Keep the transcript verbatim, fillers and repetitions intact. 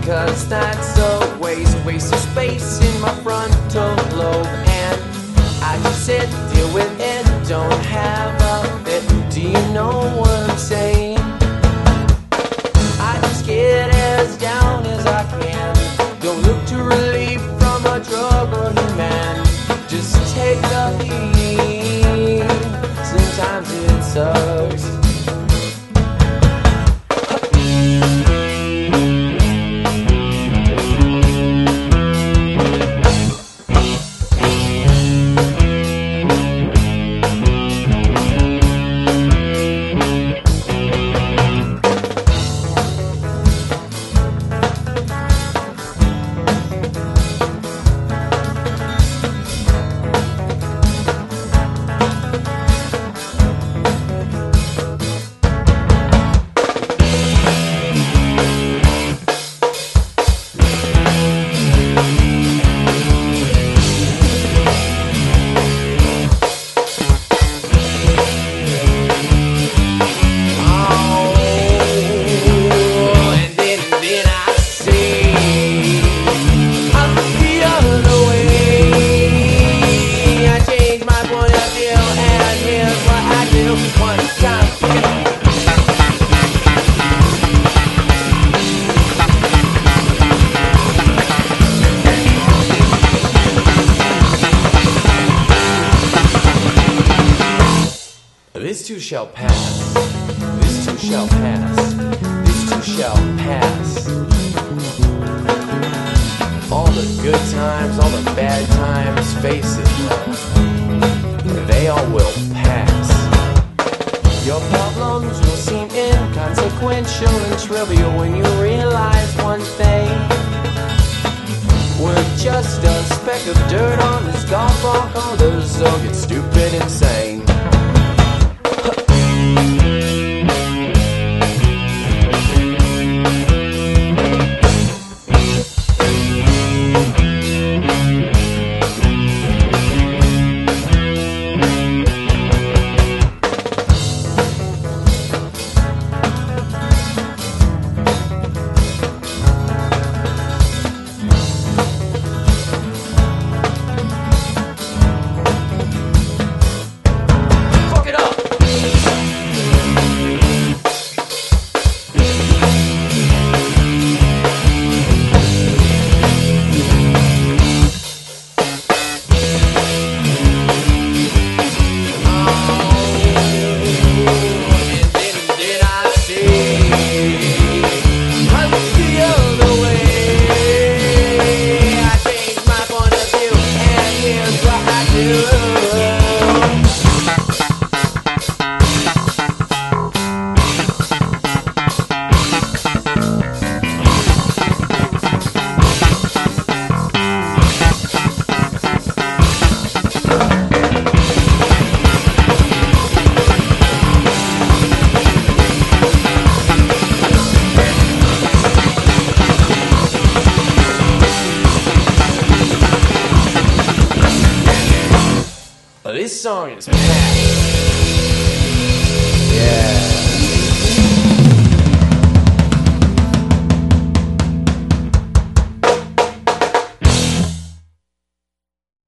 cause that's a waste. Waste of space in my frontal lobe, and I just sit, deal with it, don't have a bit. Do you know what I'm saying? I just get as down as I can. Don't look to relief from a drug or human. Just take the heat. Sometimes it sucks. This too shall pass. This too shall pass. This too shall pass. All the good times, all the bad times, face it, love, they all will pass. Your problems will seem inconsequential and trivial when you realize one thing. We're just a speck of dirt on this golf ball. Others so get stupid insane. This song is packed.